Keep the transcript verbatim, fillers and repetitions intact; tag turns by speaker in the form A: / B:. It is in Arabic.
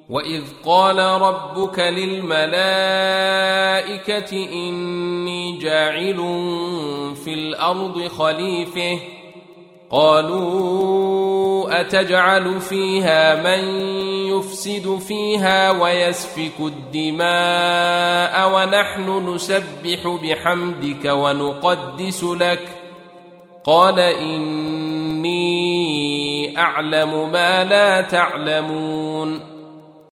A: وإذ قال ربك للملائكة إني جاعل في الأرض خليفة قالوا أتجعل فيها من يفسد فيها ويسفك الدماء ونحن نسبح بحمدك ونقدس لك قال إني أعلم ما لا تعلمون